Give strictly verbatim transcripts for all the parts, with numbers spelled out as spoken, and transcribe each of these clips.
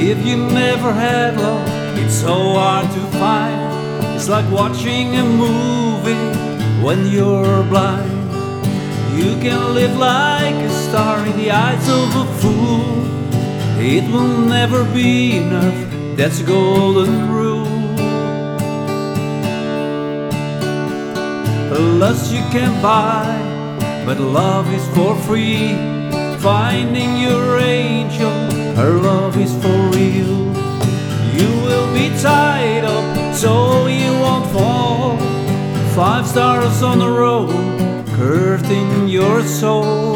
If you never had love, it's so hard to find. It's like watching a movie when you're blind. You can live like a star in the eyes of a fool. It will never be enough, that's a golden rule. Lust you can buy, but love is for free. Finding your angel, her love is for real. You will be tied up so you won't fall. Five stars on the road, curved in your soul.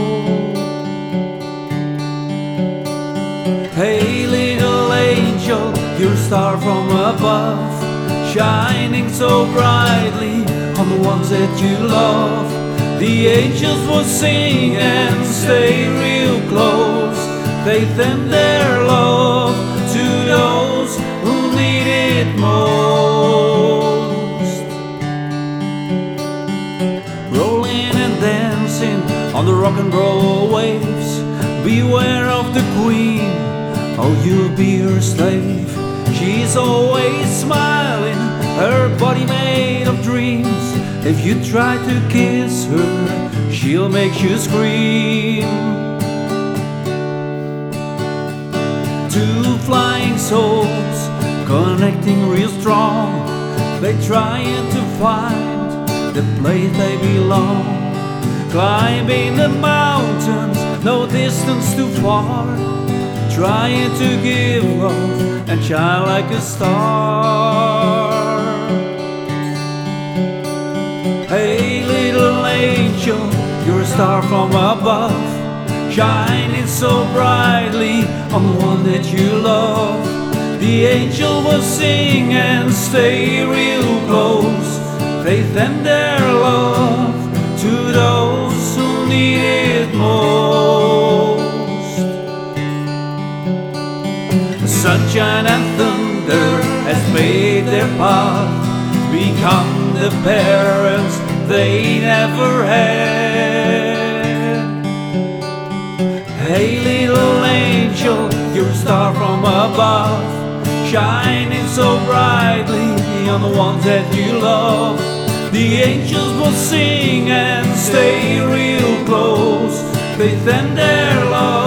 Hey little angel, you're a star from above, shining so brightly on the ones that you love. The angels will sing and stay real close. They send their love to those who need it most. Rolling and dancing on the rock and roll waves. Beware of the queen, oh you'll be her slave. She's always smiling, her body made of dreams. If you try to kiss her, she'll make you scream. Two flying souls connecting real strong. They trying to find the place they belong. Climbing the mountains, no distance too far. Trying to give love and shine like a star. Hey little angel, you're a star from above, shining so brightly on the one that you love. The angel will sing and stay real close. They send their love to those who need it most. Sunshine and thunder has made their path, become the parents they never had. Hey little angel, you're a star from above, shining so brightly on the ones that you love. The angels will sing and stay real close. They send their love